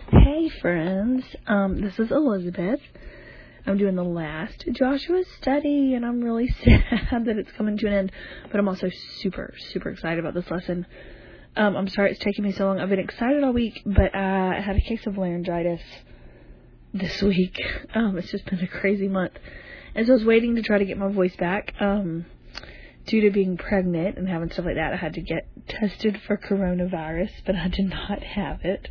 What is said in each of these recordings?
Hey friends, this is Elizabeth. I'm doing the last Joshua study, and I'm really sad that it's coming to an end, but I'm also super, super excited about this lesson. I'm sorry it's taking me so long. I've been excited all week, but I had a case of laryngitis this week. It's just been a crazy month, and so I was waiting to try to get my voice back. Due to being pregnant and having stuff like that, I had to get tested for coronavirus, but I did not have it.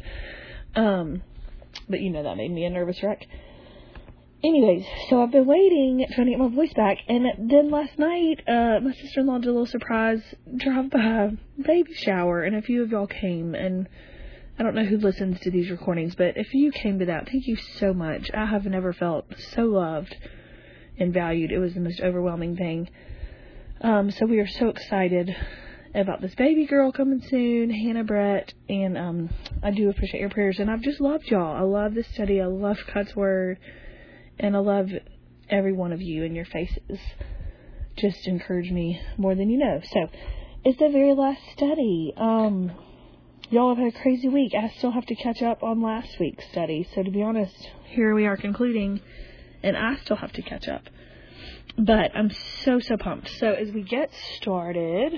But that made me a nervous wreck. Anyways, so I've been waiting, trying to get my voice back, and then last night, my sister-in-law did a little surprise drive-by baby shower, and a few of y'all came, and I don't know who listens to these recordings, but if you came to that, thank you so much. I have never felt so loved and valued. It was the most overwhelming thing. So we are so excited about this baby girl coming soon, Hannah Brett, and I do appreciate your prayers, and I've just loved y'all. I love this study. I love God's Word, and I love every one of you, and your faces just encourage me more than you know. So it's the very last study. Y'all have had a crazy week. I still have to catch up on last week's study, so to be honest, here we are concluding, and I still have to catch up. But I'm so pumped. So as we get started,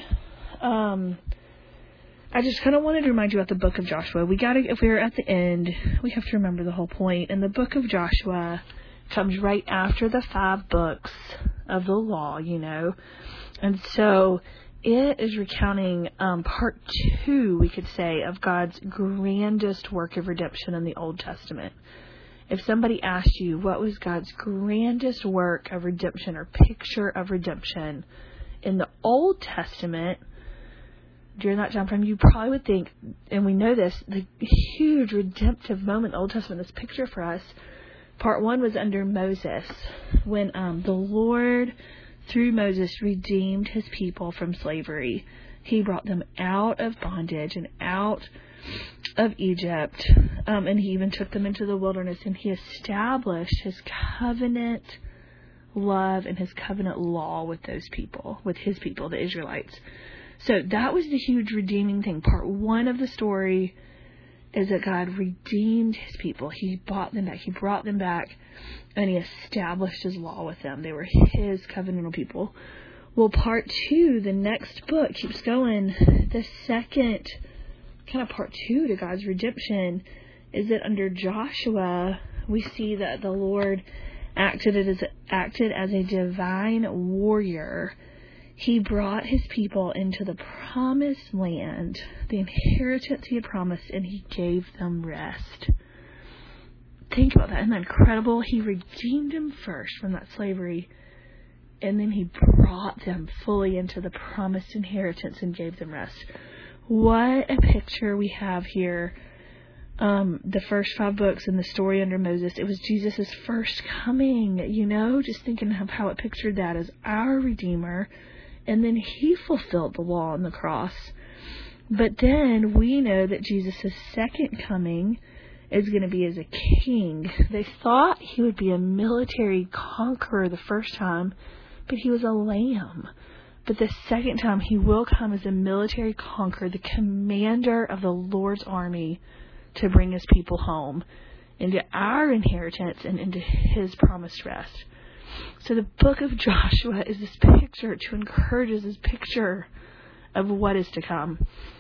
I just kind of wanted to remind you about the book of Joshua. If we're at the end, we have to remember the whole point. And the book of Joshua comes right after the 5 books of the law, And so it is recounting part 2, we could say, of God's grandest work of redemption in the Old Testament. If somebody asked you what was God's grandest work of redemption or picture of redemption in the Old Testament, during that time frame, you probably would think, and we know this, the huge redemptive moment in the Old Testament, this picture for us, part 1 was under Moses, when the Lord, through Moses, redeemed his people from slavery. He brought them out of bondage and out of Egypt, and he even took them into the wilderness, and he established his covenant love and his covenant law with those people, with his people, the Israelites. So that was the huge redeeming thing. Part 1 of the story is that God redeemed his people. He bought them back. He brought them back, and he established his law with them. They were his covenantal people. Well, part 2, the next book, keeps going. The second kind of part 2 to God's redemption is that under Joshua, we see that the Lord acted as a divine warrior. He brought his people into the promised land, the inheritance he had promised, and he gave them rest. Think about that. Isn't that incredible? He redeemed them first from that slavery, and then he brought them fully into the promised inheritance and gave them rest. What a picture we have here. The first 5 books in the story under Moses, it was Jesus' first coming, just thinking of how it pictured that as our Redeemer. And then he fulfilled the law on the cross. But then we know that Jesus' second coming is going to be as a king. They thought he would be a military conqueror the first time, but he was a lamb. But the second time he will come as a military conqueror, the commander of the Lord's army, to bring his people home into our inheritance and into his promised rest. So the book of Joshua is this picture to encourage us, this picture of what is to come.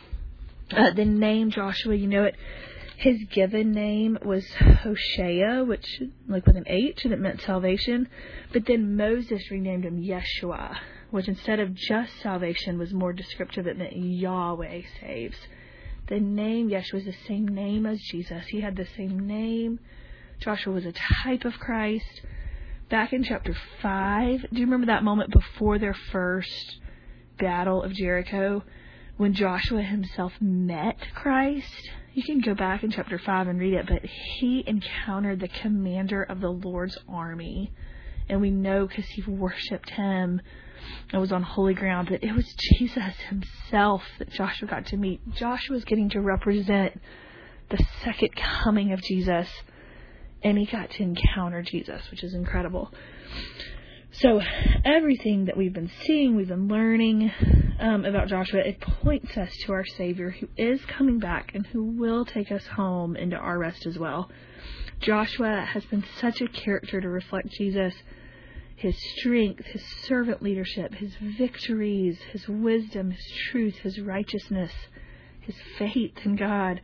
The name Joshua, it. His given name was Hoshea, which, like with an H, and it meant salvation. But then Moses renamed him Yeshua, which instead of just salvation was more descriptive. It meant Yahweh saves. The name Yeshua is the same name as Jesus. He had the same name. Joshua was a type of Christ. Back in chapter 5, do you remember that moment before their first battle of Jericho when Joshua himself met Christ? You can go back in chapter 5 and read it, but he encountered the commander of the Lord's army. And we know because he worshipped him and was on holy ground that it was Jesus himself that Joshua got to meet. Joshua was getting to represent the second coming of Jesus, and he got to encounter Jesus, which is incredible. So everything that we've been seeing, we've been learning about Joshua, it points us to our Savior who is coming back and who will take us home into our rest as well. Joshua has been such a character to reflect Jesus, his strength, his servant leadership, his victories, his wisdom, his truth, his righteousness, his faith in God.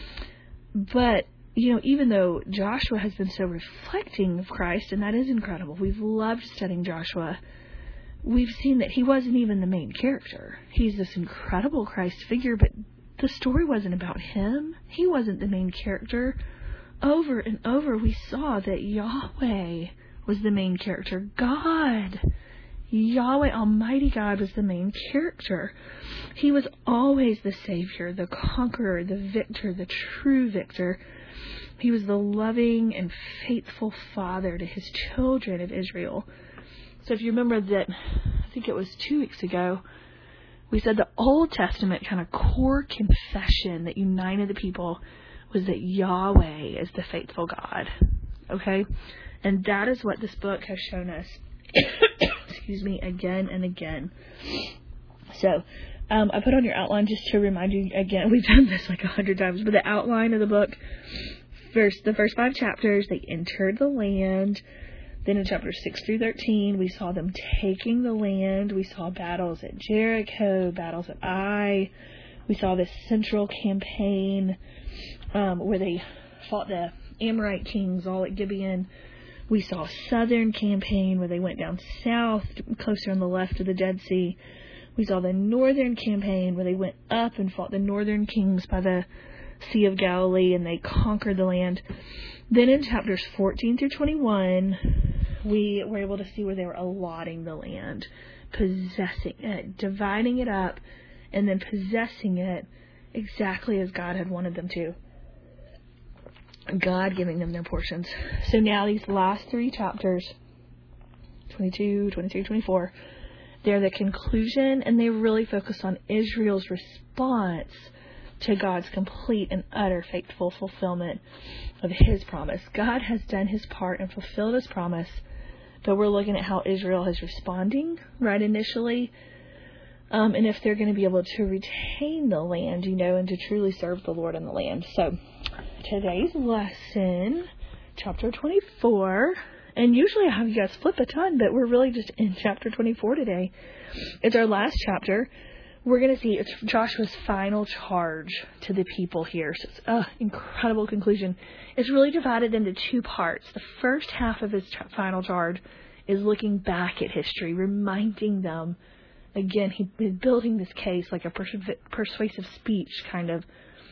But, even though Joshua has been so reflecting of Christ, and that is incredible, we've loved studying Joshua, we've seen that he wasn't even the main character. He's this incredible Christ figure, but the story wasn't about him. He wasn't the main character. Over and over, we saw that Yahweh was the main character. God, Yahweh, Almighty God, was the main character. He was always the Savior, the conqueror, the victor, the true victor. He was the loving and faithful Father to his children of Israel. So if you remember that, I think it was 2 weeks ago, we said the Old Testament kind of core confession that united the people was that Yahweh is the faithful God. Okay? And that is what this book has shown us, excuse me, again and again. So, I put on your outline just to remind you again, we've done this like 100 times, but the outline of the book, the first 5 chapters, they entered the land. Then in chapters 6 through 13, we saw them taking the land. We saw battles at Jericho, battles at Ai. We saw this central campaign where they fought the Amorite kings all at Gibeon. We saw a southern campaign where they went down south, closer on the left of the Dead Sea. We saw the northern campaign where they went up and fought the northern kings by the Sea of Galilee, and they conquered the land. Then in chapters 14 through 21, we were able to see where they were allotting the land, possessing it, dividing it up, and then possessing it exactly as God had wanted them to. God giving them their portions. So now these last 3 chapters, 22, 23, 24, they're the conclusion, and they really focus on Israel's response to God's complete and utter faithful fulfillment of his promise. God has done his part and fulfilled his promise, but we're looking at how Israel is responding right initially, and if they're going to be able to retain the land, and to truly serve the Lord in the land. So today's lesson, chapter 24, and usually I have you guys flip a ton, but we're really just in chapter 24 today. It's our last chapter. We're going to see it's Joshua's final charge to the people here. So it's an incredible conclusion. It's really divided into 2 parts. The first half of his final charge is looking back at history, reminding them, again, he's building this case like a persuasive speech kind of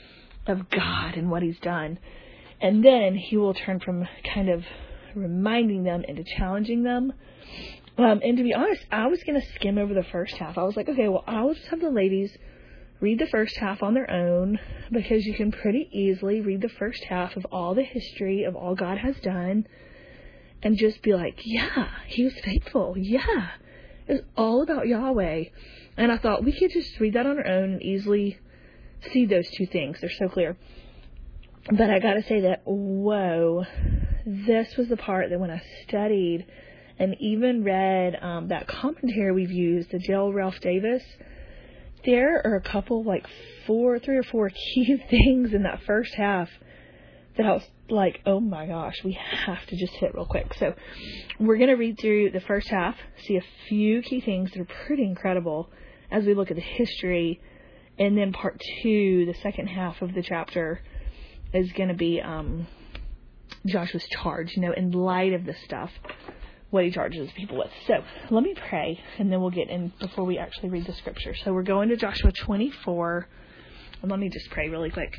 God and what he's done. And then he will turn from kind of reminding them into challenging them. And to be honest, I was going to skim over the first half. I was like, okay, well, I'll just have the ladies read the first half on their own, because you can pretty easily read the first half of all the history of all God has done and just be like, yeah, he was faithful. Yeah, it was all about Yahweh. And I thought we could just read that on our own and easily see those 2 things. They're so clear. But I got to say that, whoa, this was the part that when I studied and even read that commentary we've used, the J.L. Ralph Davis, there are a couple, 3 or 4 key things in that first half that I was like, oh my gosh, we have to just hit real quick. So we're going to read through the first half, see a few key things that are pretty incredible as we look at the history. And then part 2, the second half of the chapter, is going to be Joshua's charge, in light of this stuff, what he charges people with. So let me pray, and then we'll get in before we actually read the scripture. So we're going to Joshua 24, and let me just pray really quick.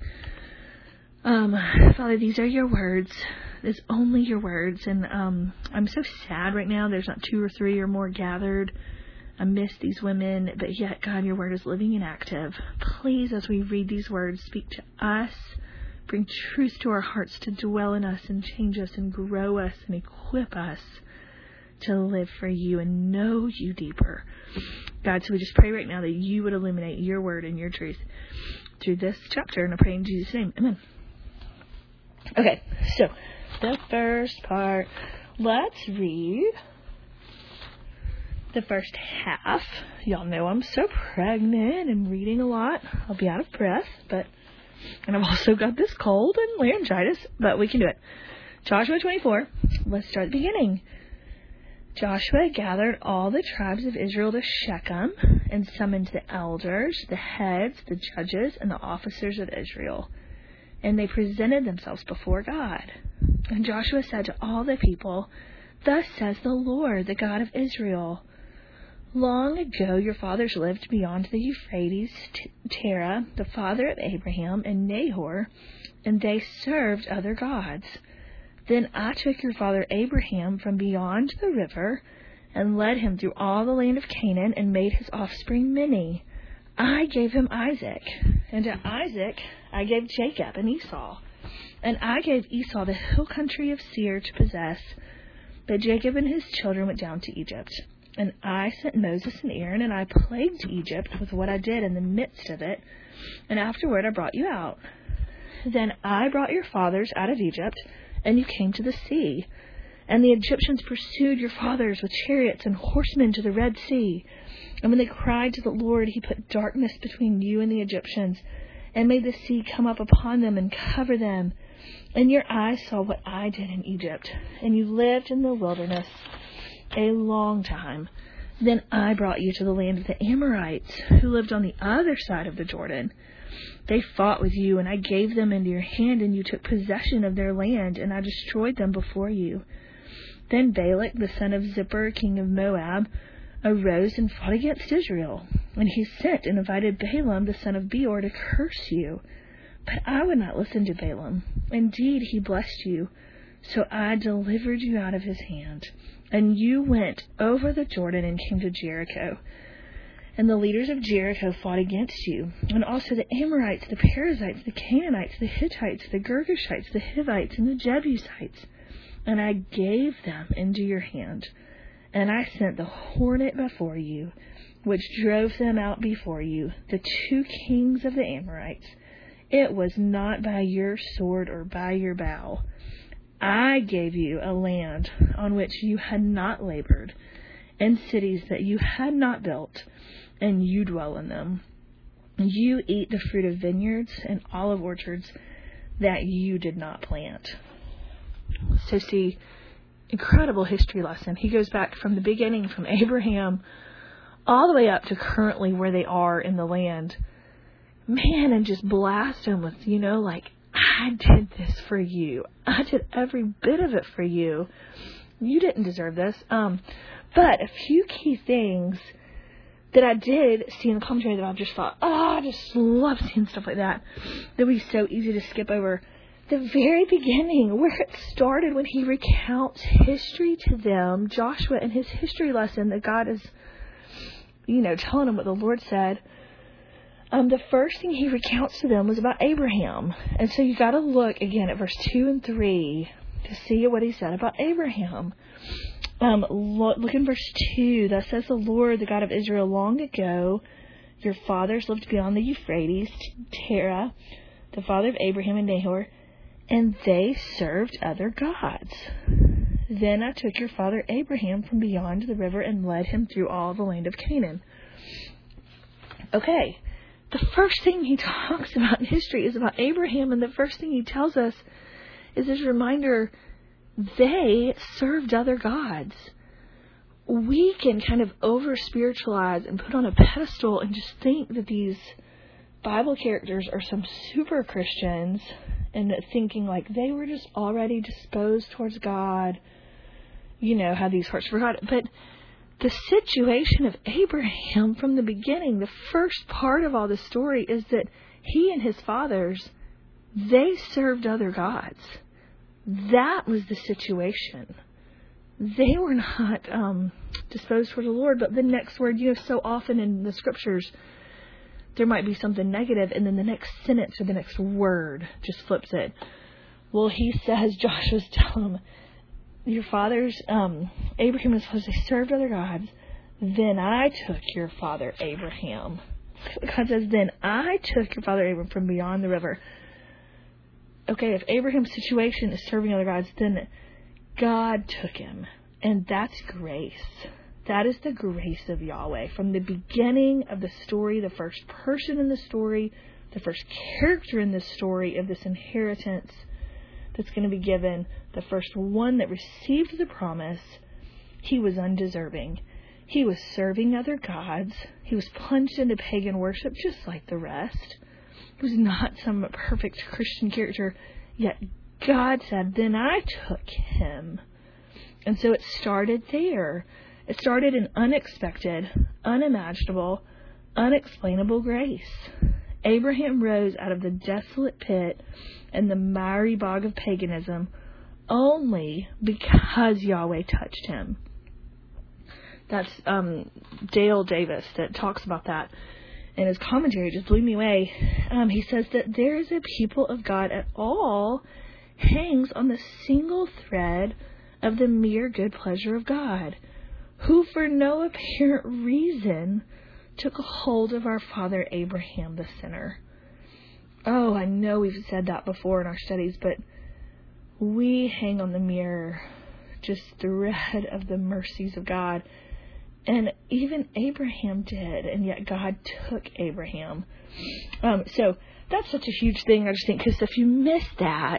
Father, these are your words. It's only your words, and I'm so sad right now. There's not 2 or 3 or more gathered. I miss these women, but yet, God, your word is living and active. Please, as we read these words, speak to us. Bring truth to our hearts to dwell in us and change us and grow us and equip us to live for you and know you deeper. God, so we just pray right now that you would illuminate your word and your truth through this chapter, and I pray in Jesus' name. Amen. Okay, so the first part, let's read the first half. Y'all know I'm so pregnant and reading a lot. I'll be out of breath, and I've also got this cold and laryngitis, but we can do it. Joshua 24. Let's start at the beginning. Joshua gathered all the tribes of Israel to Shechem and summoned the elders, the heads, the judges, and the officers of Israel. And they presented themselves before God. And Joshua said to all the people, "Thus says the Lord, the God of Israel, long ago your fathers lived beyond the Euphrates, Terah, the father of Abraham, and Nahor, and they served other gods. Then I took your father Abraham from beyond the river and led him through all the land of Canaan and made his offspring many. I gave him Isaac, and to Isaac I gave Jacob and Esau. And I gave Esau the hill country of Seir to possess, but Jacob and his children went down to Egypt. And I sent Moses and Aaron, and I plagued Egypt with what I did in the midst of it, and afterward I brought you out. Then I brought your fathers out of Egypt, and you came to the sea. And the Egyptians pursued your fathers with chariots and horsemen to the Red Sea. And when they cried to the Lord, he put darkness between you and the Egyptians, and made the sea come up upon them and cover them. And your eyes saw what I did in Egypt, and you lived in the wilderness a long time. Then I brought you to the land of the Amorites, who lived on the other side of the Jordan. They fought with you, and I gave them into your hand, and you took possession of their land, and I destroyed them before you. Then Balak, the son of Zippor, king of Moab, arose and fought against Israel. And he sent and invited Balaam, the son of Beor, to curse you. But I would not listen to Balaam. Indeed, he blessed you. So I delivered you out of his hand. And you went over the Jordan and came to Jericho. And the leaders of Jericho fought against you, and also the Amorites, the Perizzites, the Canaanites, the Hittites, the Girgashites, the Hivites, and the Jebusites. And I gave them into your hand. And I sent the hornet before you, which drove them out before you, the 2 kings of the Amorites. It was not by your sword or by your bow. I gave you a land on which you had not labored, and cities that you had not built, and you dwell in them. You eat the fruit of vineyards and olive orchards that you did not plant." So see, incredible history lesson. He goes back from the beginning, from Abraham, all the way up to currently where they are in the land. Man, and just blast them with, I did this for you. I did every bit of it for you. You didn't deserve this. But a few key things that I did see in the commentary that I just thought, I just love seeing stuff like that. That would be so easy to skip over. The very beginning, where it started when he recounts history to them, Joshua in his history lesson that God is, telling them what the Lord said. The first thing he recounts to them was about Abraham. And so you got to look again at verse 2 and 3 to see what he said about Abraham. Look in verse 2. Thus says the Lord, the God of Israel, long ago your fathers lived beyond the Euphrates, Terah, the father of Abraham and Nahor, and they served other gods. Then I took your father Abraham from beyond the river and led him through all the land of Canaan. Okay, the first thing he talks about in history is about Abraham, and the first thing he tells us is this reminder: they served other gods. We can kind of over-spiritualize and put on a pedestal and just think that these Bible characters are some super Christians, and thinking like they were just already disposed towards God, had these hearts for God. But the situation of Abraham from the beginning, the first part of all the story, is that he and his fathers, they served other gods. That was the situation. They were not disposed toward the Lord. But the next word, so often in the scriptures, there might be something negative, and then the next sentence or the next word just flips it. Well, he says, Joshua's telling him, your fathers, Abraham and his fathers, they served other gods. Then I took your father Abraham. God says, then I took your father Abraham from beyond the river. Okay, if Abraham's situation is serving other gods, then God took him. And that's grace. That is the grace of Yahweh. From the beginning of the story, the first person in the story, the first character in this story of this inheritance that's going to be given, the first one that received the promise, he was undeserving. He was serving other gods. He was plunged into pagan worship just like the rest. He was not some perfect Christian character, yet God said, then I took him. And so it started there. It started in unexpected, unimaginable, unexplainable grace. Abraham rose out of the desolate pit and the miry bog of paganism only because Yahweh touched him. That's Dale Davis that talks about that in his commentary. It just blew me away. He says that there is a people of God at all hangs on the single thread of the mere good pleasure of God, who for no apparent reason took a hold of our father Abraham the sinner. Oh, I know we've said that before in our studies, but we hang on the mere just thread of the mercies of God. And even Abraham did, and yet God took Abraham. So that's such a huge thing, I just think, because if you miss that,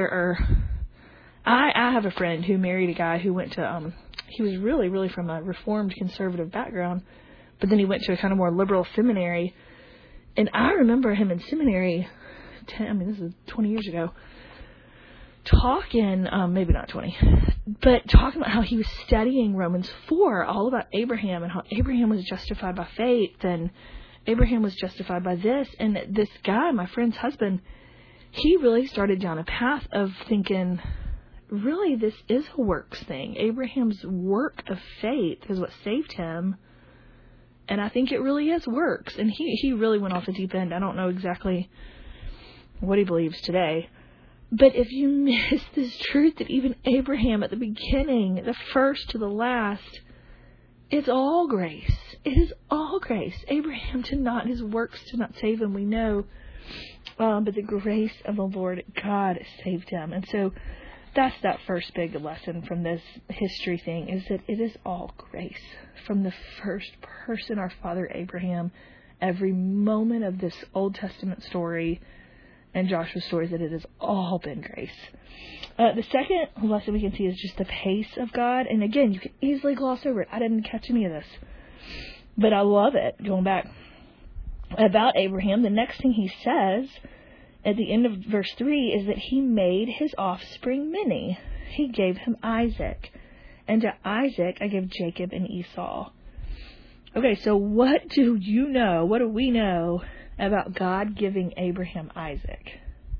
I have a friend who married a guy who went to, he was really, really from a Reformed conservative background, but then he went to a kind of more liberal seminary. And I remember him in seminary, this is 20 years ago, talking, maybe not 20, but talking about how he was studying Romans 4, all about Abraham and how Abraham was justified by faith and Abraham was justified by this. And this guy, my friend's husband, he really started down a path of thinking, really, this is a works thing. Abraham's work of faith is what saved him. And I think it really is works. And he really went off the deep end. I don't know exactly what he believes today. But if you miss this truth that even Abraham at the beginning, the first to the last, it's all grace. It is all grace. Abraham did not, his works did not save him, we know. But the grace of the Lord God saved him. And so that's that first big lesson from this history thing, is that it is all grace. From the first person, our father Abraham, every moment of this Old Testament story and Joshua's stories, that it has all been grace. The second lesson we can see is just the pace of God. And again, you can easily gloss over it. I didn't catch any of this, but I love it. Going back about Abraham, the next thing he says at the end of verse 3 is that he made his offspring many. He gave him Isaac. And to Isaac I give Jacob and Esau. Okay, so what do you know? What do we know about God giving Abraham Isaac?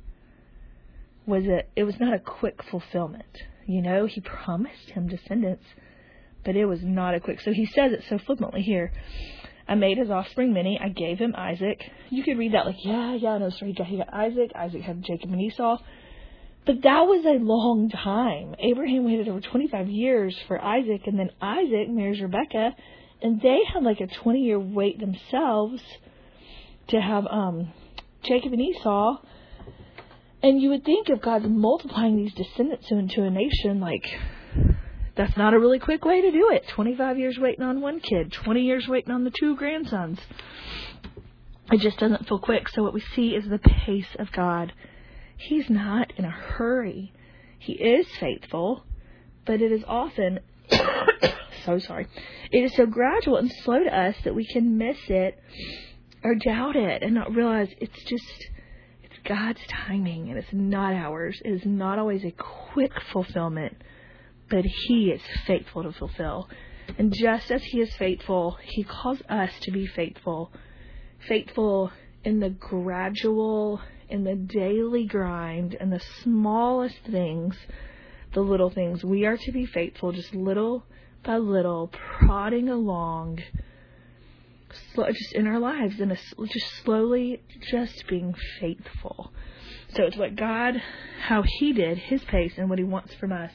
It was not a quick fulfillment. He promised him descendants, but it was not a quick. So he says it so flippantly here. I made his offspring many. I gave him Isaac. You could read that like, I know. So he got Isaac. Isaac had Jacob and Esau. But that was a long time. Abraham waited over 25 years for Isaac, and then Isaac marries Rebekah, and they had like a 20-year wait themselves to have Jacob and Esau. And you would think if God's multiplying these descendants into a nation, like, that's not a really quick way to do it. 25 years waiting on one kid, 20 years waiting on the 2 grandsons. It just doesn't feel quick. So what we see is the pace of God. He's not in a hurry. He is faithful, but it is often, it is so gradual and slow to us that we can miss it or doubt it and not realize it's God's timing and it's not ours. It is not always a quick fulfillment, but He is faithful to fulfill. And just as He is faithful, He calls us to be faithful. Faithful in the gradual, in the daily grind, in the smallest things, the little things. We are to be faithful, just little by little, prodding along, just in our lives, and just slowly, just being faithful. So it's what God, how He did, His pace, and what He wants from us.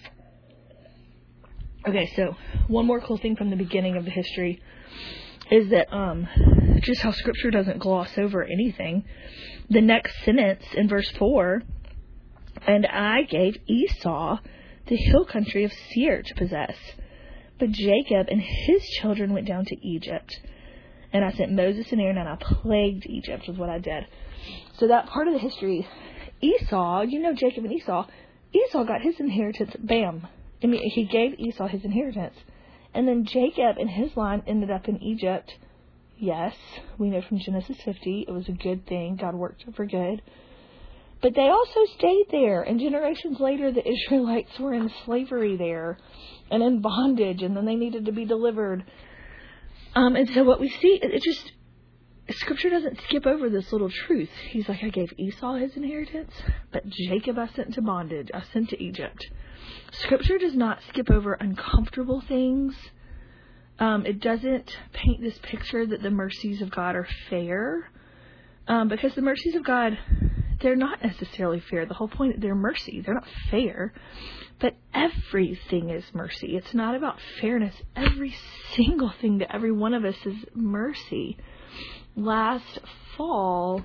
Okay, so one more cool thing from the beginning of the history is that just how Scripture doesn't gloss over anything. The next sentence in verse 4, and I gave Esau the hill country of Seir to possess, But Jacob and his children went down to Egypt. And I sent Moses and Aaron, and I plagued Egypt, was what I did. So that part of the history, Esau, Jacob and Esau got his inheritance, bam. I mean, he gave Esau his inheritance. And then Jacob and his line ended up in Egypt. Yes, we know from Genesis 50, it was a good thing. God worked for good. But they also stayed there. And generations later, the Israelites were in slavery there and in bondage. And then they needed to be delivered. And so what we see, Scripture doesn't skip over this little truth. He's like, I gave Esau his inheritance, but Jacob I sent to bondage. I sent to Egypt. Scripture does not skip over uncomfortable things. It doesn't paint this picture that the mercies of God are fair. Because the mercies of God, they're not necessarily fair. The whole point, they're mercy. They're not fair. But everything is mercy. It's not about fairness. Every single thing to every one of us is mercy. Last fall,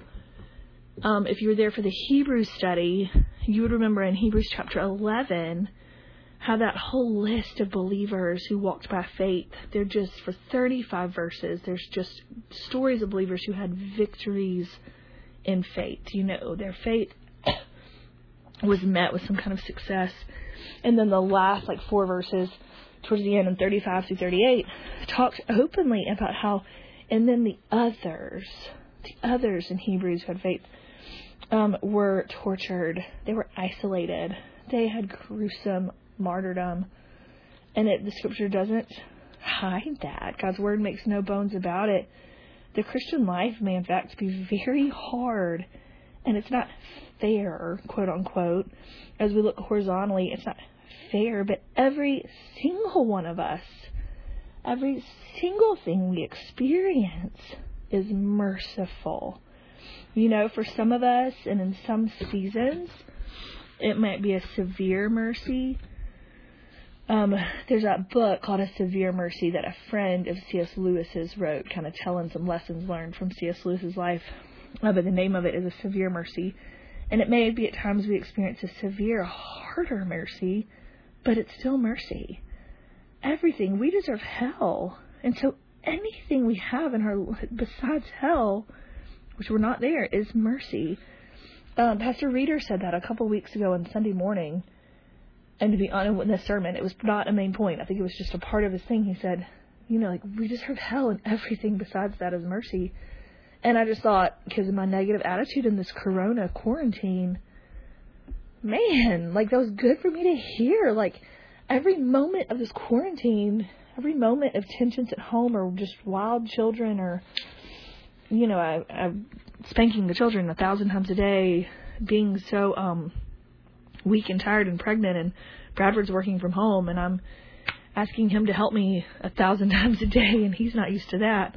if you were there for the Hebrews study, you would remember in Hebrews chapter 11 how that whole list of believers who walked by faith, they're just, for 35 verses, there's just stories of believers who had victories in faith. Their faith was met with some kind of success. And then the last 4 verses towards the end, in 35 through 38, talks openly about how, and then the others in Hebrews who had faith, were tortured. They were isolated. They had gruesome martyrdom. And the Scripture doesn't hide that. God's Word makes no bones about it. The Christian life may, in fact, be very hard. And it's not fair, quote unquote. As we look horizontally, it's not fair. But every single one of us, every single thing we experience is merciful. For some of us, and in some seasons, it might be a severe mercy. There's that book called A Severe Mercy that a friend of C.S. Lewis's wrote, kind of telling some lessons learned from C.S. Lewis's life. But the name of it is A Severe Mercy. And it may be at times we experience a severe, harder mercy, but it's still mercy. Everything, we deserve hell. And so anything we have in our, besides hell, which we're not there, is mercy. Pastor Reeder said that a couple weeks ago on Sunday morning. And to be honest, in this sermon, it was not a main point. I think it was just a part of his thing. He said, we deserve hell, and everything besides that is mercy. And I just thought, because of my negative attitude in this corona quarantine, man, that was good for me to hear. Every moment of this quarantine, every moment of tensions at home, or just wild children, or, I'm spanking the children 1,000 times a day, being so weak and tired and pregnant, and Bradford's working from home, and I'm asking him to help me 1,000 times a day, and he's not used to that.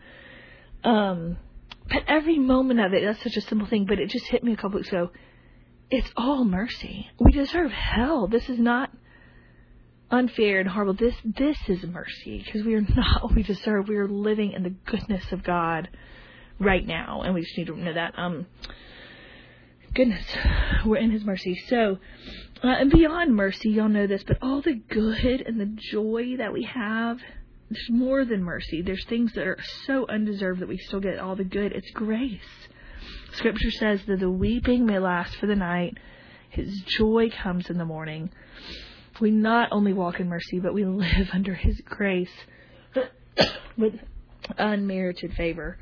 But every moment of it, that's such a simple thing, but it just hit me a couple weeks ago. It's all mercy. We deserve hell. This is not unfair and horrible. This is mercy, because we are not what we deserve. We are living in the goodness of God right now, and we just need to know that. Goodness, we're in His mercy. So, and beyond mercy, y'all know this, but all the good and the joy that we have, there's more than mercy. There's things that are so undeserved that we still get all the good. It's grace. Scripture says that the weeping may last for the night. His joy comes in the morning. We not only walk in mercy, but we live under His grace with unmerited favor.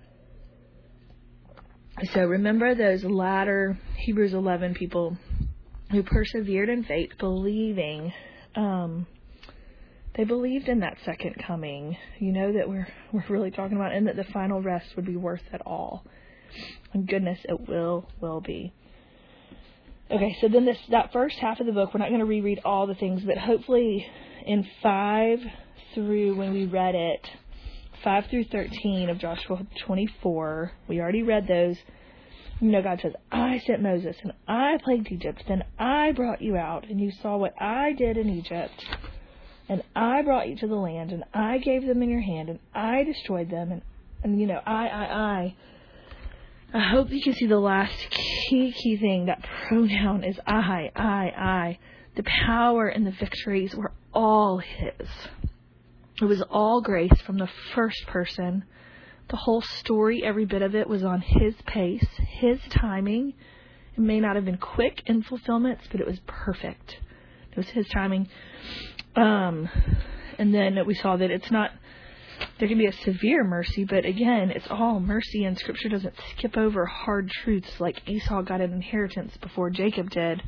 So remember those latter Hebrews 11 people who persevered in faith, believing. They believed in that second coming, that we're really talking about, and that the final rest would be worth it all. And goodness, it will be. Okay, so then that first half of the book, we're not going to reread all the things, but hopefully in 5 through, when we read it, 5 through 13 of Joshua 24, we already read those. God says, I sent Moses, and I plagued Egypt, then I brought you out, and you saw what I did in Egypt, and I brought you to the land, and I gave them in your hand, and I destroyed them, and I hope you can see the last key thing. That pronoun is I. The power and the victories were all His. It was all grace from the first person. The whole story, every bit of it, was on his pace, his timing. It may not have been quick in fulfillments, but it was perfect. It was his timing. And then we saw that it's not, there can be a severe mercy, but again, it's all mercy, and Scripture doesn't skip over hard truths like Esau got an inheritance before Jacob did,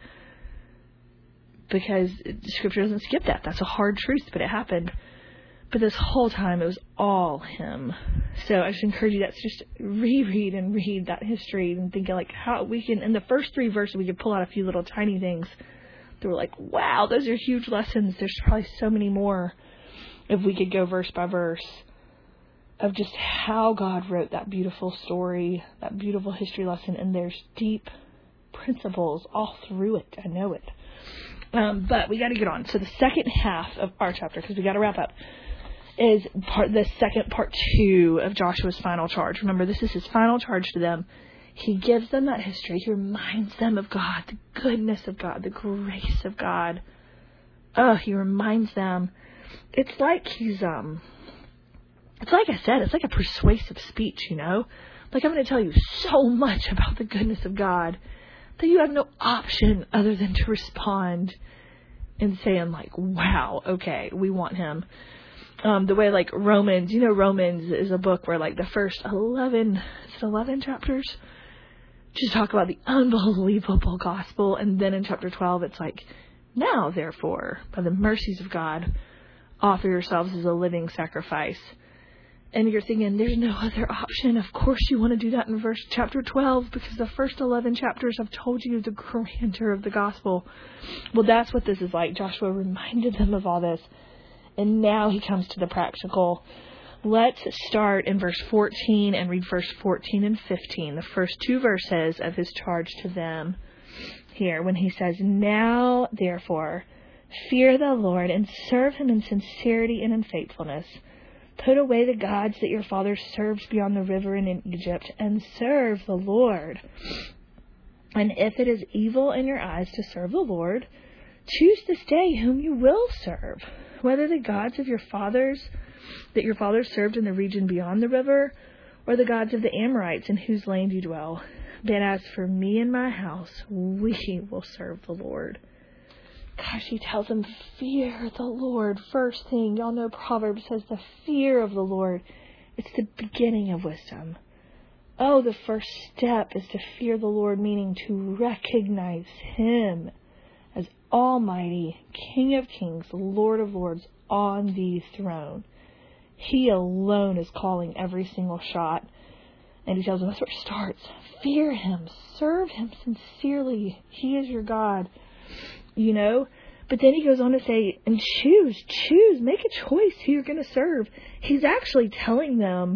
because Scripture doesn't skip that. That's a hard truth, but it happened. But this whole time, it was all him. So I just encourage you to just reread and read that history and think of like how we can, in the first 3 verses, we could pull out a few little tiny things that were like, wow, those are huge lessons. There's probably so many more if we could go verse by verse of just how God wrote that beautiful story, that beautiful history lesson. And there's deep principles all through it. I know it. But we got to get on. So the second half of our chapter, because we got to wrap up, is the second part 2 of Joshua's final charge. Remember, this is his final charge to them. He gives them that history. He reminds them of God, the goodness of God, the grace of God. He reminds them. It's like it's like I said, it's like a persuasive speech, you know? Like, I'm going to tell you so much about the goodness of God that you have no option other than to respond and saying like, wow, okay, we want him. The way like Romans, Romans is a book where like the first 11 chapters just talk about the unbelievable gospel. And then in chapter 12, it's like, now therefore, by the mercies of God, offer yourselves as a living sacrifice. And you're thinking, there's no other option. Of course you want to do that in chapter 12, because the first 11 chapters have told you the grandeur of the gospel. Well, that's what this is like. Joshua reminded them of all this. And now he comes to the practical. Let's start in verse 14 and read verse 14 and 15, the first 2 verses of his charge to them here, when he says, now, therefore, fear the Lord and serve him in sincerity and in faithfulness. Put away the gods that your fathers served beyond the river and in Egypt, and serve the Lord. And if it is evil in your eyes to serve the Lord, choose this day whom you will serve, whether the gods of your fathers that your fathers served in the region beyond the river, or the gods of the Amorites in whose land you dwell. But as for me and my house, we will serve the Lord. Gosh, he tells them, fear the Lord. First thing, y'all know Proverbs says the fear of the Lord. It's the beginning of wisdom. Oh, the first step is to fear the Lord, meaning to recognize him as Almighty, King of Kings, Lord of Lords, on the throne. He alone is calling every single shot. And he tells them that's where it starts. Fear him. Serve him sincerely. He is your God. But then he goes on to say, and choose, make a choice who you're going to serve. He's actually telling them,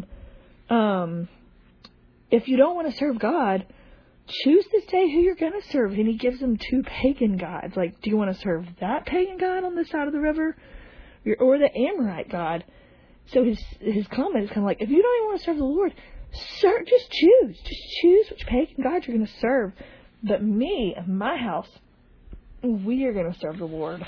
if you don't want to serve God, choose this day who you're going to serve. And he gives them 2 pagan gods. Like, do you want to serve that pagan god on this side of the river, or the Amorite god? So his comment is kind of like, if you don't even want to serve the Lord, just choose which pagan god you're going to serve. But me and my house, we are going to serve the Lord.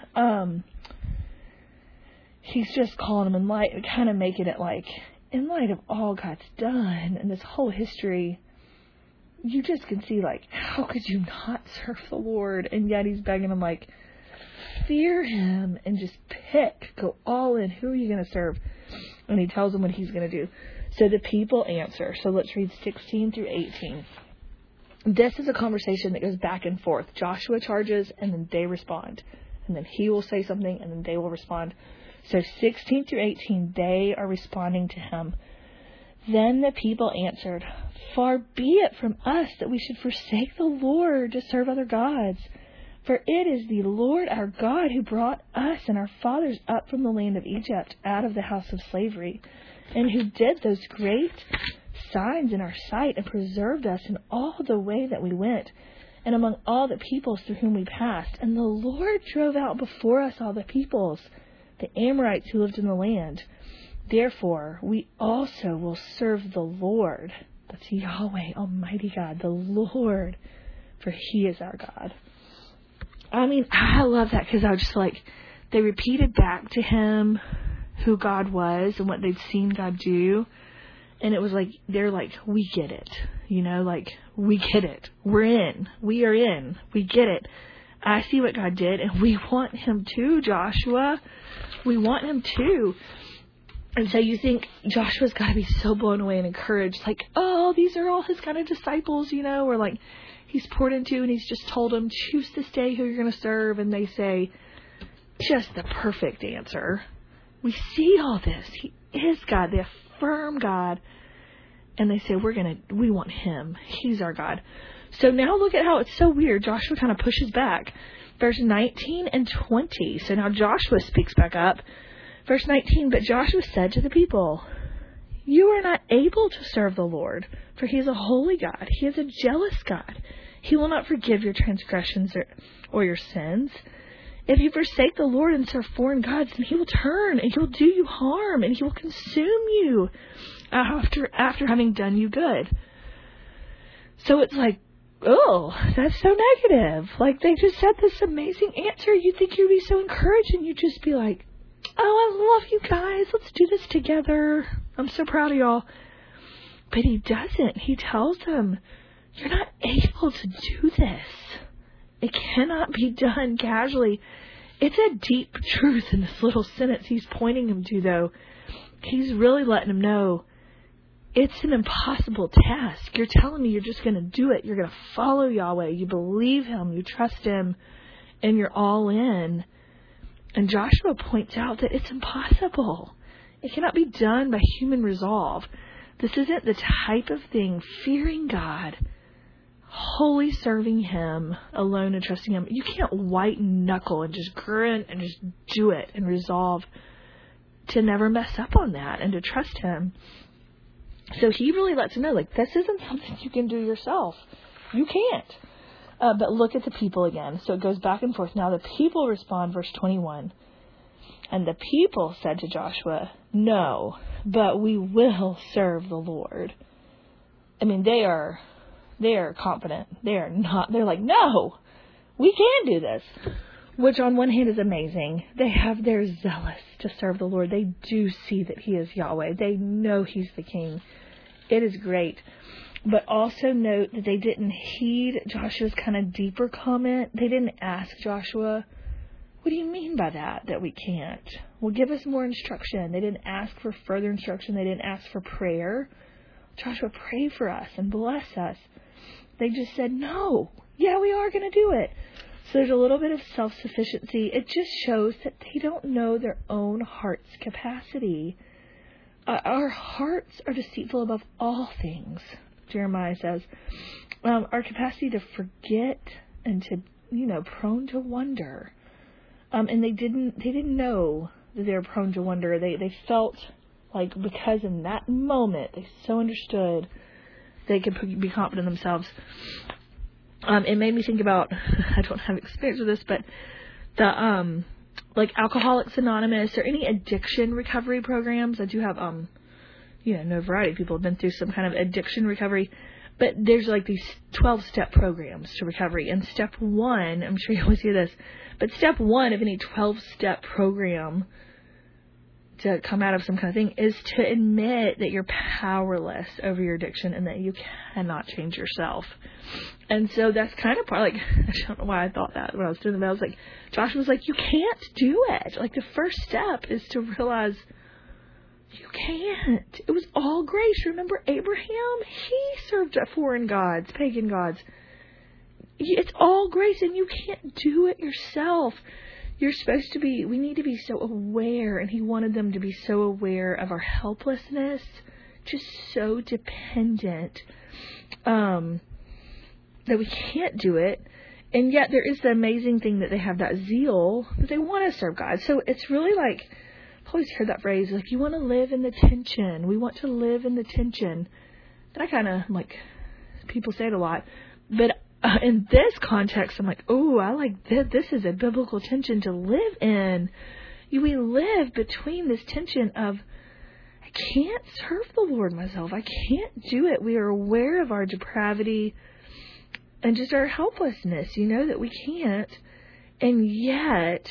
He's just calling them in light, kind of making it like, in light of all God's done and this whole history, you just can see like, how could you not serve the Lord? And yet he's begging them like, fear him and just go all in. Who are you going to serve? And he tells them what he's going to do. So the people answer. So let's read 16 through 18. This is a conversation that goes back and forth. Joshua charges, and then they respond. And then he will say something, and then they will respond. So 16 through 18, they are responding to him. Then the people answered, far be it from us that we should forsake the Lord to serve other gods. For it is the Lord our God who brought us and our fathers up from the land of Egypt, out of the house of slavery, and who did those great signs in our sight and preserved us in all the way that we went and among all the peoples through whom we passed. And the Lord drove out before us all the peoples, the Amorites who lived in the land. Therefore, we also will serve the Lord. That's Yahweh, Almighty God, the Lord, for he is our God. I mean, I love that because I was just like, they repeated back to him who God was and what they'd seen God do. And it was like, they're like, we get it. You know, like, we get it. We're in. We are in. We get it. I see what God did, and we want him too, Joshua. We want him too. And so you think Joshua's got to be so blown away and encouraged, like, oh, these are all his kind of disciples, you know, or like he's poured into and he's just told them, choose this day who you're going to serve. And they say, just the perfect answer. We see all this. He is God. They affirm God. And they say, we want him. He's our God. So now look at how it's so weird. Joshua kind of pushes back. Verse 19 and 20. So now Joshua speaks back up. Verse 19, but Joshua said to the people, you are not able to serve the Lord, for he is a holy God. He is a jealous God. He will not forgive your transgressions or your sins. If you forsake the Lord and serve foreign gods, then he will turn and he will do you harm and he will consume you after having done you good. So it's like, oh, that's so negative. Like, they just said this amazing answer. You'd think you'd be so encouraged and you'd just be like, oh, I love you guys. Let's do this together. I'm so proud of y'all. But he doesn't. He tells them, you're not able to do this. It cannot be done casually. It's a deep truth in this little sentence he's pointing him to, though. He's really letting him know it's an impossible task. You're telling me you're just going to do it. You're going to follow Yahweh. You believe him. You trust him. And you're all in. And Joshua points out that it's impossible. It cannot be done by human resolve. This isn't the type of thing, fearing God, wholly serving him alone and trusting him. You can't white knuckle and just grin and just do it and resolve to never mess up on that and to trust him. So he really lets him know, like, this isn't something you can do yourself. You can't. But look at the people again. So it goes back and forth. Now the people respond, verse 21. And the people said to Joshua, no, but we will serve the Lord. I mean, they are confident. They're like, no, we can do this. Which on one hand is amazing. They're zealous to serve the Lord. They do see that he is Yahweh. They know he's the king. It is great. But also note that they didn't heed Joshua's kind of deeper comment. They didn't ask Joshua, what do you mean by that we can't? Well, give us more instruction. They didn't ask for further instruction. They didn't ask for prayer. Joshua, pray for us and bless us. They just said, no, yeah, we are going to do it. So there's a little bit of self-sufficiency. It just shows that they don't know their own heart's capacity. Our hearts are deceitful above all things, Jeremiah says. Our capacity to forget and to, prone to wonder. And they didn't know that they were prone to wonder. They felt like because in that moment they so understood they could be confident in themselves. It made me think about, I don't have experience with this, but the, like Alcoholics Anonymous or any addiction recovery programs. I do have, no variety of people have been through some kind of addiction recovery, but there's like these 12-step programs to recovery. And step 1, I'm sure you always hear this, but step 1 of any 12-step program to come out of some kind of thing is to admit that you're powerless over your addiction and that you cannot change yourself. And so that's kind of part, like, I don't know why I thought that when I was doing the, I was like, Josh was like, you can't do it. Like, the first step is to realize you can't. It was all grace. Remember Abraham? He served foreign gods, pagan gods. It's all grace and you can't do it yourself. You're supposed to be, we need to be so aware, and he wanted them to be so aware of our helplessness, just so dependent, that we can't do it. And yet there is the amazing thing that they have that zeal, that they want to serve God. So it's really like, I've always heard that phrase, like, you want to live in the tension. We want to live in the tension. And I kind of, like, people say it a lot, but in this context, I'm like, oh, I like this. This is a biblical tension to live in. We live between this tension of, I can't serve the Lord myself. I can't do it. We are aware of our depravity and just our helplessness, that we can't. And yet,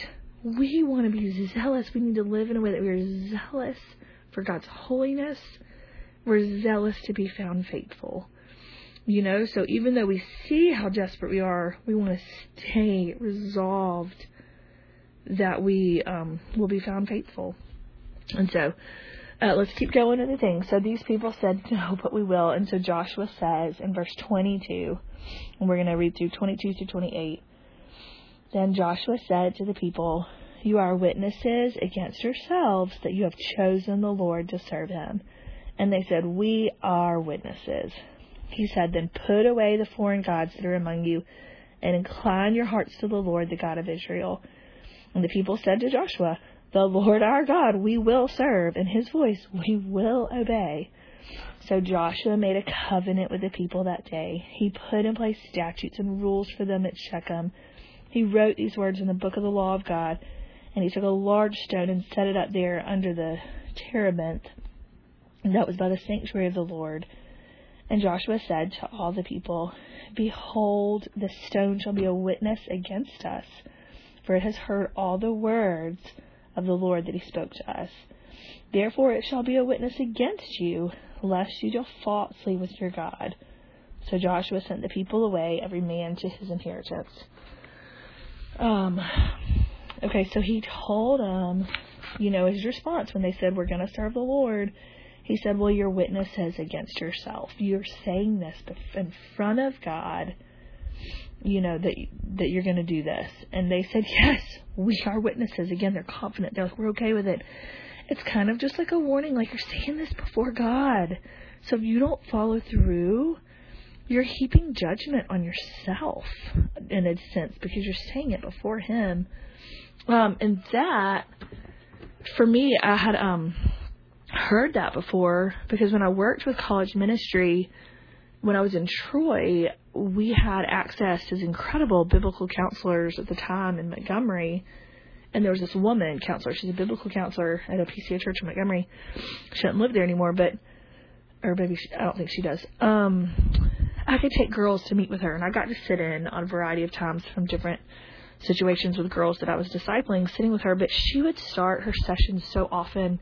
we want to be zealous. We need to live in a way that we are zealous for God's holiness. We're zealous to be found faithful. So even though we see how desperate we are, we want to stay resolved that we will be found faithful. And so let's keep going to the thing. So these people said, no, but we will. And so Joshua says in verse 22, and we're going to read through 22 through 28. Then Joshua said to the people, you are witnesses against yourselves that you have chosen the Lord to serve him. And they said, we are witnesses. He said, then put away the foreign gods that are among you and incline your hearts to the Lord, the God of Israel. And the people said to Joshua, the Lord our God we will serve, and his voice we will obey. So Joshua made a covenant with the people that day. He put in place statutes and rules for them at Shechem. He wrote these words in the book of the law of God, and he took a large stone and set it up there under the terebinth, and that was by the sanctuary of the Lord. And Joshua said to all the people, behold, the stone shall be a witness against us, for it has heard all the words of the Lord that he spoke to us. Therefore it shall be a witness against you, lest you deal falsely with your God. So Joshua sent the people away, every man to his inheritance. Okay, so he told them, his response when they said, we're going to serve the Lord. He said, well, you're witnesses against yourself. You're saying this in front of God, that you're going to do this. And they said, yes, we are witnesses. Again, they're confident. They're like, we're okay with it. It's kind of just like a warning, like you're saying this before God. So if you don't follow through, you're heaping judgment on yourself in a sense, because you're saying it before him. And that, for me, I had heard that before, because when I worked with college ministry, when I was in Troy, we had access to these incredible biblical counselors at the time in Montgomery. And there was this woman counselor. She's a biblical counselor at a PCA church in Montgomery. She doesn't live there anymore, or maybe I don't think she does. I could take girls to meet with her, and I got to sit in on a variety of times from different situations with girls that I was discipling, sitting with her. But she would start her sessions so often,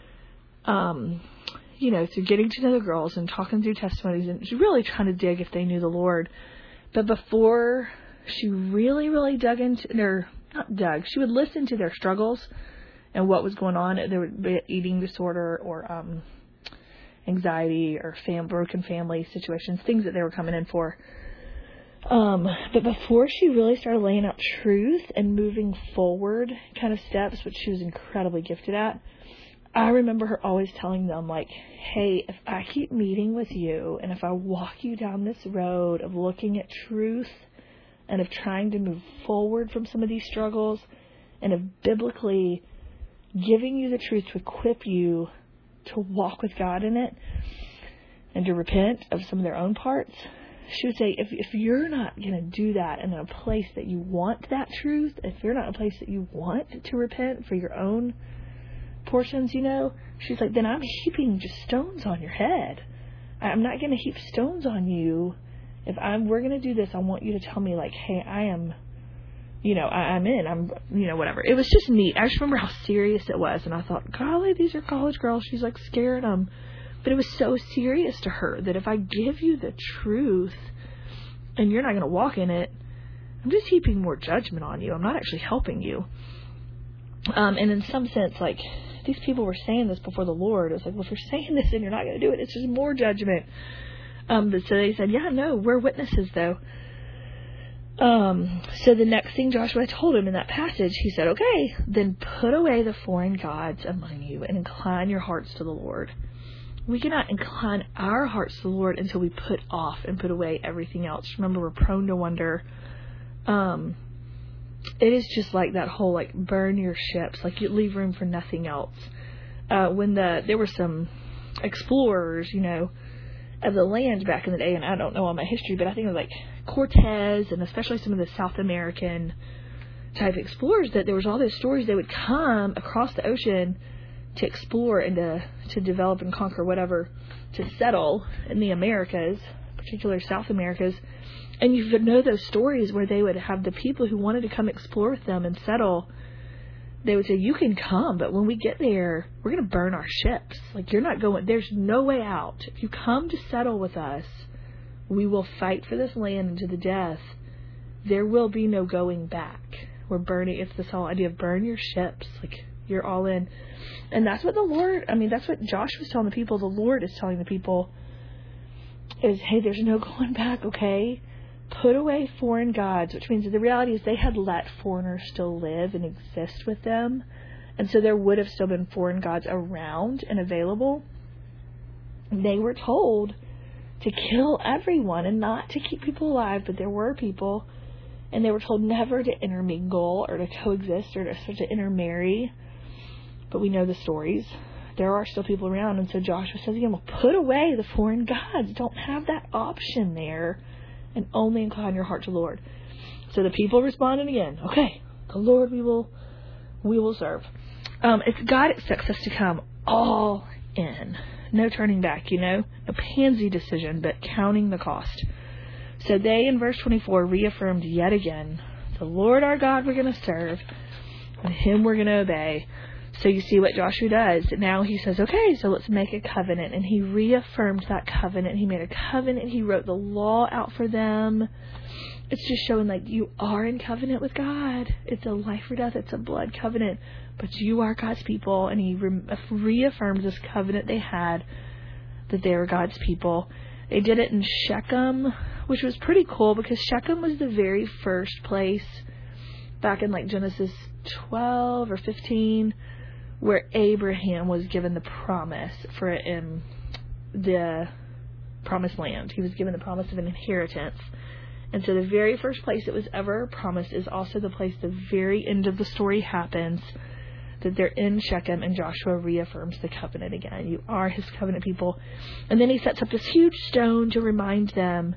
through getting to know the girls and talking through testimonies and really trying to dig if they knew the Lord. But before she really, really dug into she would listen to their struggles and what was going on. There would be eating disorder or anxiety or broken family situations, things that they were coming in for. But before she really started laying out truth and moving forward kind of steps, which she was incredibly gifted at, I remember her always telling them, like, hey, if I keep meeting with you and if I walk you down this road of looking at truth and of trying to move forward from some of these struggles and of biblically giving you the truth to equip you to walk with God in it and to repent of some of their own parts, she would say, if you're not going to do that in a place that you want that truth, if you're not in a place that you want to repent for your own portions, she's like, then I'm heaping just stones on your head. I'm not going to heap stones on you. If we're going to do this, I want you to tell me, like, hey, I am, I'm in, whatever. It was just neat. I just remember how serious it was. And I thought, golly, these are college girls. She's like scared them. But it was so serious to her that if I give you the truth and you're not going to walk in it, I'm just heaping more judgment on you. I'm not actually helping you. And in some sense, like, these people were saying this before the Lord. It was like, well, if you're saying this and you're not going to do it, it's just more judgment. But so they said, yeah, no, we're witnesses, though. So the next thing Joshua told him in that passage, he said, okay, then put away the foreign gods among you and incline your hearts to the Lord. We cannot incline our hearts to the Lord until we put off and put away everything else. Remember, we're prone to wonder. It is just like that whole, like, burn your ships, like you leave room for nothing else. When there were some explorers, of the land back in the day, and I don't know all my history, but I think it was like Cortez and especially some of the South American type explorers, that there was all these stories they would come across the ocean to explore and to develop and conquer whatever, to settle in the Americas, particularly South Americas. And you would know those stories where they would have the people who wanted to come explore with them and settle they would say, you can come, but when we get there, we're going to burn our ships. Like, you're not going, there's no way out. If you come to settle with us, we will fight for this land into the death. There will be no going back. We're burning. It's this whole idea of burn your ships. Like, you're all in. And that's what that's what Joshua was telling the people. The Lord is telling the people is, hey, there's no going back, okay? Put away foreign gods, which means that the reality is they had let foreigners still live and exist with them. And so there would have still been foreign gods around and available. They were told to kill everyone and not to keep people alive, but there were people, and they were told never to intermingle or to coexist or to intermarry. But we know the stories. There are still people around, and so Joshua says again, well, put away the foreign gods. Don't have that option there, and only incline your heart to the Lord. So the people responded again, okay, the Lord we will serve. It's God expects us to come all in. No turning back, no pansy decision, but counting the cost. So they, in verse 24, reaffirmed yet again, the Lord our God we're going to serve, and Him we're going to obey. So you see what Joshua does. Now he says, okay, so let's make a covenant. And he reaffirmed that covenant. He made a covenant. He wrote the law out for them. It's just showing, like, you are in covenant with God. It's a life or death. It's a blood covenant. But you are God's people. And he reaffirmed this covenant they had, that they were God's people. They did it in Shechem, which was pretty cool because Shechem was the very first place back in, like, Genesis 12 or 15 where Abraham was given the promise for the promised land. He was given the promise of an inheritance. And so the very first place it was ever promised is also the place the very end of the story happens, that they're in Shechem, and Joshua reaffirms the covenant again. You are His covenant people. And then he sets up this huge stone to remind them.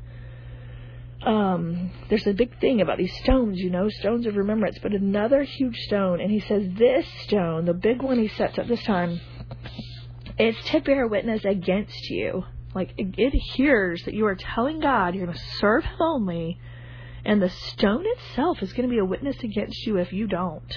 There's a big thing about these stones, stones of remembrance, but another huge stone. And he says, this stone, the big one he sets up this time, is to bear witness against you. Like, it hears that you are telling God you're going to serve Him only, and the stone itself is going to be a witness against you if you don't.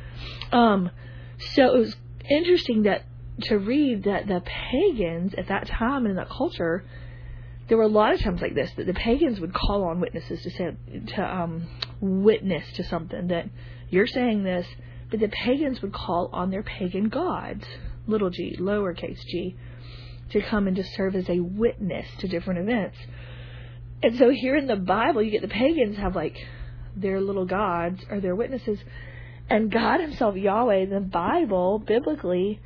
So it was interesting to read that the pagans at that time and in that culture, there were a lot of times like this, that the pagans would call on witnesses to witness to something, that you're saying this, but the pagans would call on their pagan gods, little g, lowercase g, to come and to serve as a witness to different events. And so here in the Bible, you get the pagans have, like, their little gods or their witnesses, and God Himself, Yahweh, the Bible, biblically,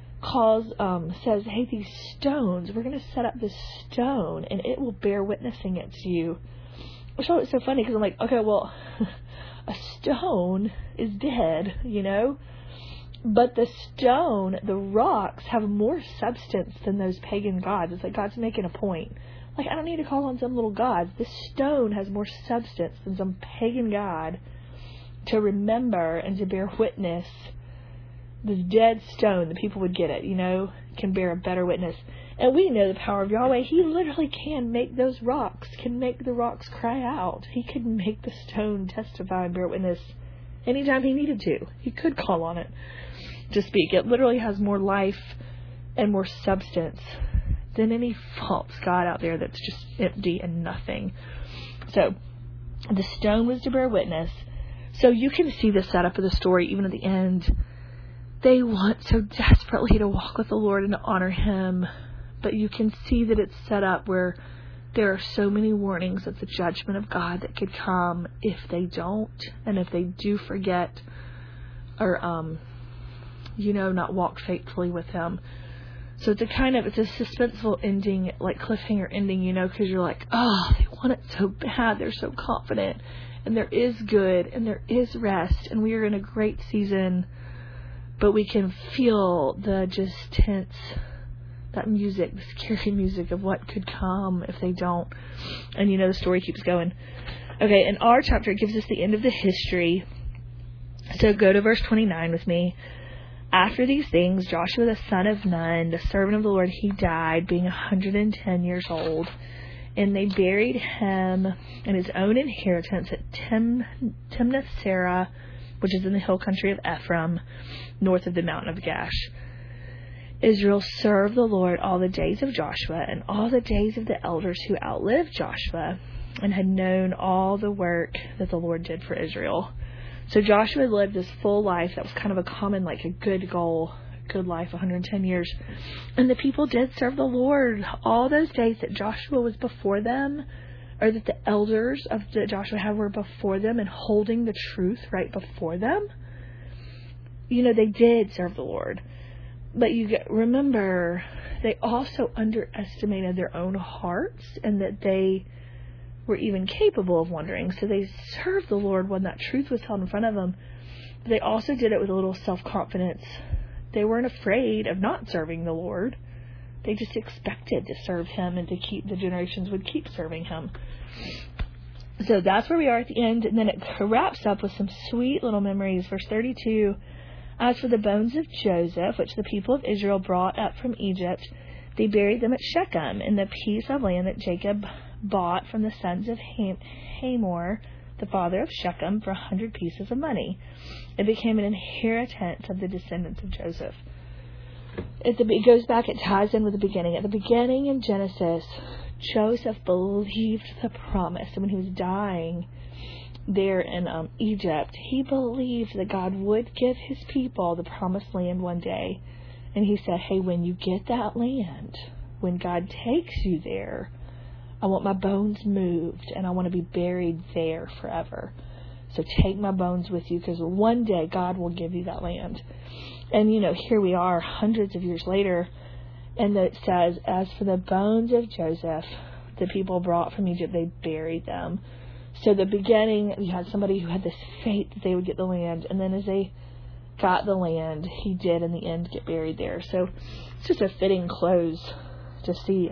says, hey, these stones, we're going to set up this stone and it will bear witness against you. Which is so funny because I'm like, okay, well, a stone is dead, but the stone, the rocks have more substance than those pagan gods. It's like God's making a point. Like, I don't need to call on some little gods. This stone has more substance than some pagan god to remember and to bear witness. This dead stone, the people would get it, can bear a better witness. And we know the power of Yahweh. He literally can make those rocks, can make the rocks cry out. He could make the stone testify and bear witness anytime He needed to. He could call on it to speak. It literally has more life and more substance than any false god out there that's just empty and nothing. So the stone was to bear witness. So you can see the setup of the story even at the end. They want so desperately to walk with the Lord and to honor Him, but you can see that it's set up where there are so many warnings of the judgment of God that could come if they don't, and if they do forget or, not walk faithfully with Him. So it's a suspenseful ending, like cliffhanger ending, because you're like, oh, they want it so bad. They're so confident, and there is good, and there is rest, and we are in a great season. But we can feel the just tense, that music, the scary music of what could come if they don't. And the story keeps going. Okay, in our chapter, it gives us the end of the history. So go to verse 29 with me. After these things, Joshua the son of Nun, the servant of the Lord, he died, being 110 years old. And they buried him in his own inheritance at Timnath-Serah which is in the hill country of Ephraim, north of the mountain of Gash. Israel served the Lord all the days of Joshua and all the days of the elders who outlived Joshua and had known all the work that the Lord did for Israel. So Joshua lived this full life. That was kind of a common, like a good goal, good life, 110 years. And the people did serve the Lord all those days that Joshua was before them, or that the elders of the Joshua had were before them and holding the truth right before them. You know, they did serve the Lord. But remember, they also underestimated their own hearts and that they were even capable of wondering. So they served the Lord when that truth was held in front of them. But they also did it with a little self-confidence. They weren't afraid of not serving the Lord. They just expected to serve him and to keep the generations would keep serving him. So that's where we are at the end. And then it wraps up with some sweet little memories. Verse 32. As for the bones of Joseph, which the people of Israel brought up from Egypt, they buried them at Shechem in the piece of land that Jacob bought from the sons of Hamor, the father of Shechem, for 100 pieces of money. It became an inheritance of the descendants of Joseph. It goes back, it ties in with the beginning. At the beginning in Genesis, Joseph believed the promise. And when he was dying there in Egypt, he believed that God would give his people the promised land one day. And he said, hey, when you get that land, when God takes you there, I want my bones moved and I want to be buried there forever. So take my bones with you, because one day God will give you that land. And, you know, here we are hundreds of years later, and it says, as for the bones of Joseph, the people brought from Egypt, they buried them. So the beginning, you had somebody who had this faith that they would get the land, and then as they got the land, he did in the end get buried there. So it's just a fitting close to see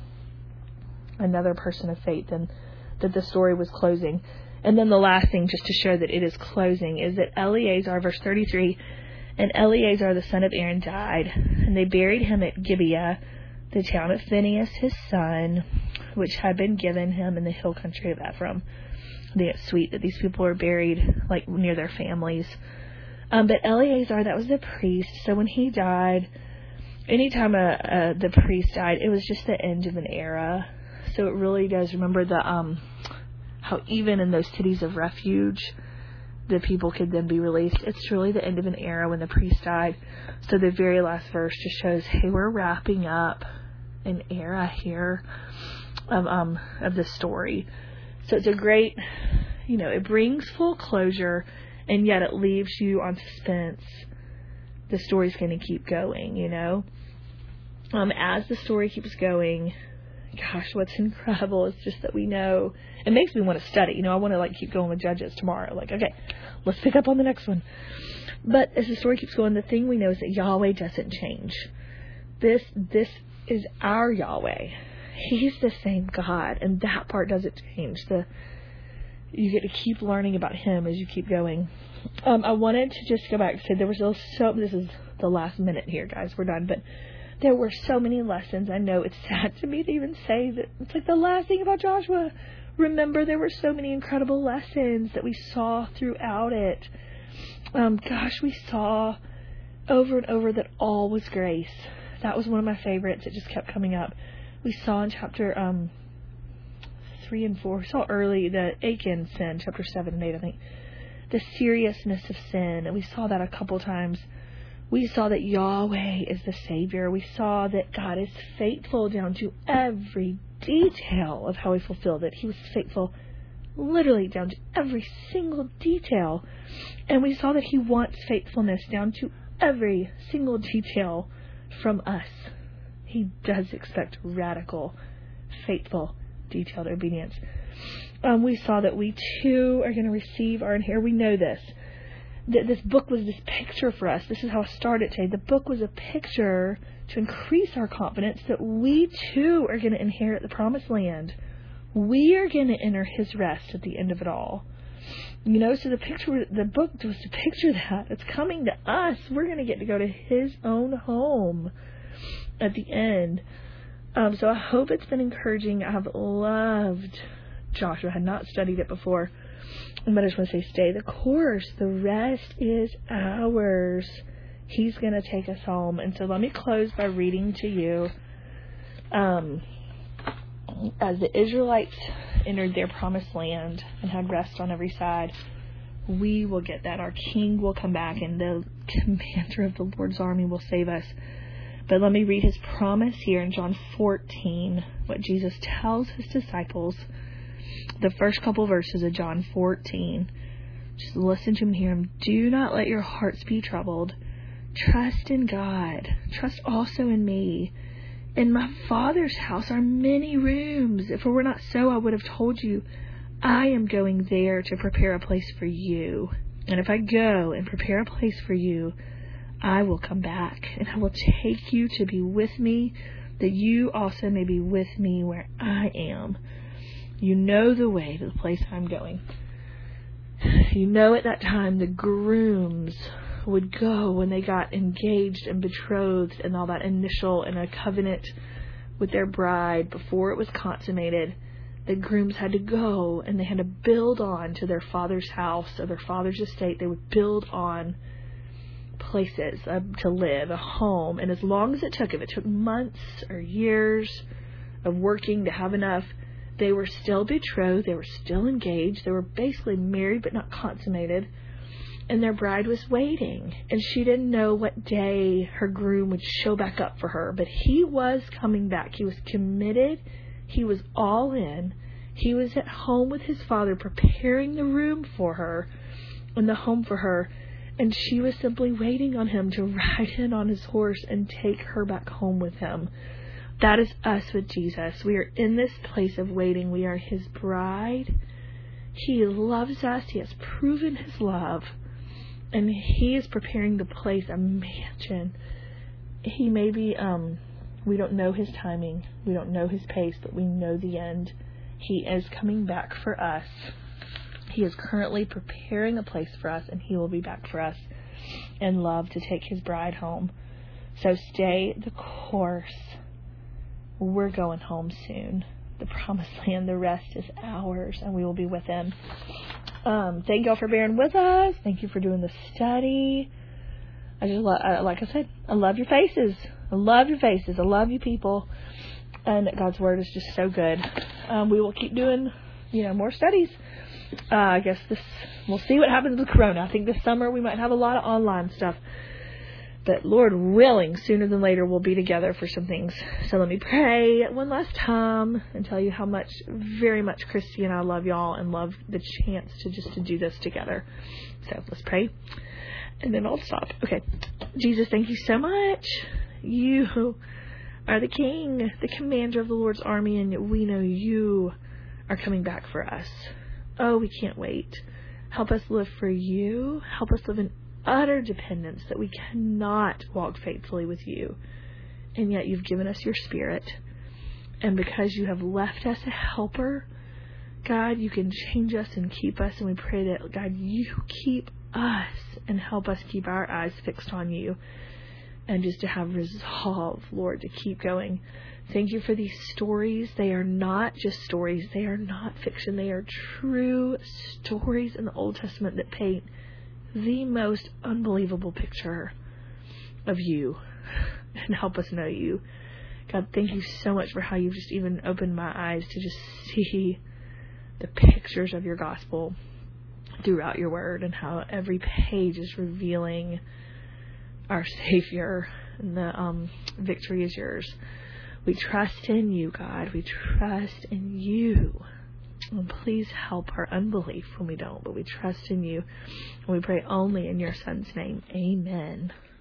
another person of faith, and that the story was closing. And then the last thing, just to show that it is closing, is that Eleazar, verse 33, and Eleazar the son of Aaron died, and they buried him at Gibeah, the town of Phinehas his son, which had been given him in the hill country of Ephraim. I think it's sweet that these people were buried like near their families. But Eleazar, that was the priest. So when he died, anytime the priest died, it was just the end of an era. So it really does remember the how even in those cities of refuge, the people could then be released. It's really the end of an era when the priest died. So the very last verse just shows, hey, we're wrapping up an era here of the story. So it's a great, you know, it brings full closure, and yet it leaves you on suspense. The story's going to keep going, you know. As the story keeps going, gosh, what's incredible is just that we know, it makes me want to study. You know, I want to like keep going with Judges tomorrow. Like, okay, let's pick up on the next one. But as the story keeps going, the thing we know is that Yahweh doesn't change. This is our Yahweh. He's the same God, and that part doesn't change. You get to keep learning about him as you keep going. I wanted to just go back and say there was this is the last minute here, guys. We're done, but there were so many lessons. I know it's sad to me to even say that it's like the last thing about Joshua. Remember, there were so many incredible lessons that we saw throughout it. We saw over and over that all was grace. That was one of my favorites. It just kept coming up. We saw in chapter 3 and 4, we saw early the Achan sin, chapter 7 and 8, I think, the seriousness of sin, and we saw that a couple times. We saw that Yahweh is the Savior. We saw that God is faithful down to every detail of how he fulfilled it. He was faithful literally down to every single detail. And we saw that he wants faithfulness down to every single detail from us. He does expect radical, faithful, detailed obedience. We saw that we too are going to receive our inheritance. We know this. This book was this picture for us. This is how I started today. The book was a picture to increase our confidence that we too are going to inherit the promised land. We are going to enter his rest at the end of it all. You know, so the book was to picture that. It's coming to us. We're going to get to go to his own home at the end. So I hope it's been encouraging. I have loved Joshua. I had not studied it before. But I just want to say, stay the course. The rest is ours. He's going to take us home. And so let me close by reading to you. As the Israelites entered their promised land and had rest on every side, we will get that. Our King will come back, and the commander of the Lord's army will save us. But let me read his promise here in John 14, what Jesus tells his disciples. The first couple verses of John 14. Just listen to him, hear him. Do not let your hearts be troubled. Trust in God. Trust also in me. In my Father's house are many rooms. If it were not so, I would have told you. I am going there to prepare a place for you. And if I go and prepare a place for you, I will come back, and I will take you to be with me, that you also may be with me where I am. You know the way to the place I'm going. You know, at that time the grooms would go when they got engaged and betrothed and all that initial and a covenant with their bride before it was consummated. The grooms had to go and they had to build on to their father's house or their father's estate. They would build on places to live, a home. And as long as it took, if it took months or years of working to have enough, they were still betrothed, they were still engaged, they were basically married but not consummated, and their bride was waiting, and she didn't know what day her groom would show back up for her, but he was coming back. He was committed, he was all in, he was at home with his Father preparing the room for her and the home for her, and she was simply waiting on him to ride in on his horse and take her back home with him. That is us with Jesus. We are in this place of waiting. We are his bride. He loves us. He has proven his love. And he is preparing the place, a mansion. He may be, we don't know his timing. We don't know his pace, but we know the end. He is coming back for us. He is currently preparing a place for us, and he will be back for us in love to take his bride home. So stay the course. We're going home soon. The promised land, the rest is ours, and we will be with him. Thank y'all for bearing with us. Thank you for doing the study. I just like I said, I love your faces. I love your faces. I love you people. And God's word is just so good. We will keep doing, more studies. I guess we'll see what happens with Corona. I think this summer we might have a lot of online stuff. But Lord willing, sooner than later, we'll be together for some things. So let me pray one last time and tell you how much, very much, Christy and I love y'all and love the chance to do this together. So let's pray. And then I'll stop. Okay. Jesus, thank you so much. You are the King, the commander of the Lord's army, and we know you are coming back for us. Oh, we can't wait. Help us live for you. Help us live in utter dependence that we cannot walk faithfully with you. And yet you've given us your Spirit. And because you have left us a helper, God, you can change us and keep us. And we pray that, God, you keep us and help us keep our eyes fixed on you. And just to have resolve, Lord, to keep going. Thank you for these stories. They are not just stories. They are not fiction. They are true stories in the Old Testament that paint the most unbelievable picture of you and help us know you. God, thank you so much for how you've just even opened my eyes to just see the pictures of your gospel throughout your word and how every page is revealing our Savior and the victory is yours. We trust in you, God. We trust in you. And please help our unbelief when we don't, but we trust in you. And we pray only in your Son's name. Amen.